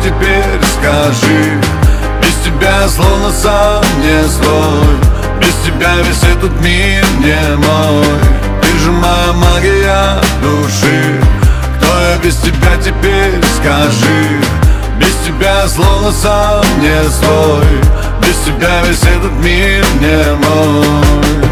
теперь скажи? Без тебя словно сам не свой. Без тебя весь этот мир не мой. Ты же моя магия души. Кто я без тебя теперь скажи? Без тебя словно сам не свой. Без тебя весь этот мир не мой.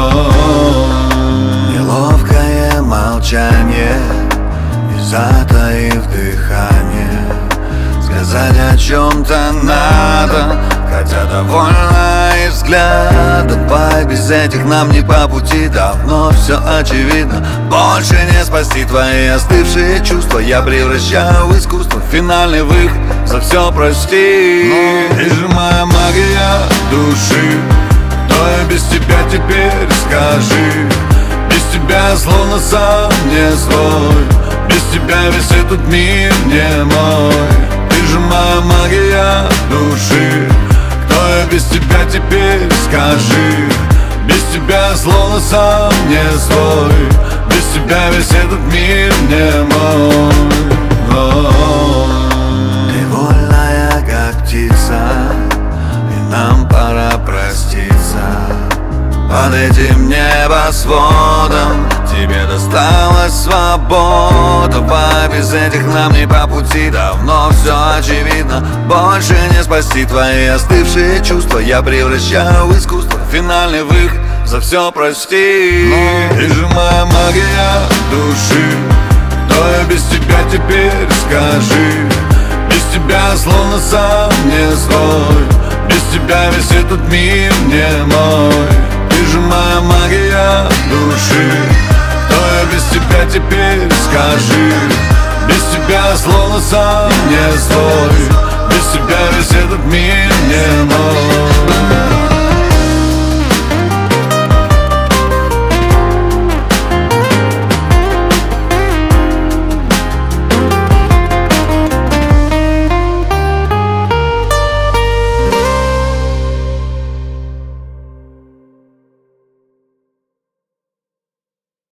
Неловкое молчание и затаив дыхание, сказать о чем-то надо, хотя довольна и взглядом. Пой, без этих нам не по пути, давно все очевидно. Больше не спасти твои остывшие чувства. Я превращаю в искусство финальный выход, за все прости. Ты же моя магия души. Кто я без тебя теперь скажи? Без тебя словно сам не свой. Без тебя весь этот мир не мой. Ты же моя магия души. Кто я без тебя теперь скажи? Без тебя словно сам не свой. Без тебя весь этот мир не мой. Ты вольная, как птица, и нам пора проститься. Под этим небосводом тебе досталась свобода. Пой, без этих нам не по пути, давно все очевидно. Больше не спасти твои остывшие чувства. Я превращаю в искусство финальный выход, за все прости. Ты же моя магия души. Кто я без тебя теперь скажи? Без тебя словно сам не свой. Без тебя весь этот мир не мой. Ты же моя магия души. Кто я без тебя теперь скажи? Без тебя словно сам не свой. Без тебя весь этот мир не мой.